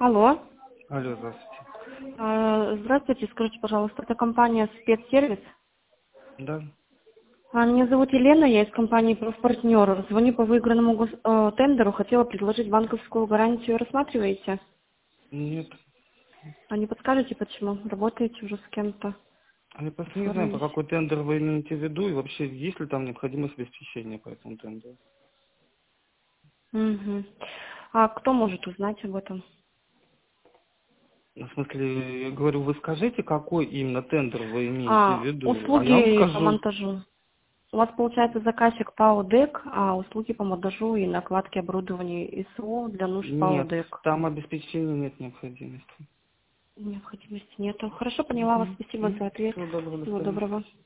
Алло. Алло, здравствуйте. Здравствуйте, скажите, пожалуйста, это компания «Спецсервис». Да. Меня зовут Елена, я из компании «Профпартнер». Звоню по выигранному тендеру, хотела предложить банковскую гарантию. Рассматриваете? Нет. А не подскажете, почему? Работаете уже с кем-то? Я просто не знаю, по Оформились? какой тендер вы имеете в виду, и вообще, есть ли там необходимость обеспечения по этому тендеру. Угу. А кто может узнать об этом? В смысле, я говорю, вы скажите, какой именно тендер вы имеете в виду, а я вам Услуги по скажу. монтажу. У вас, получается, заказчик ПАО ДЭК, а услуги по монтажу и накладке оборудования ИСО для нужд ПАО Нет, ДЭК. там обеспечения нет необходимости. Необходимости нету. Хорошо, поняла вас. Спасибо за ответ. Всего доброго, до Всего свидания. доброго.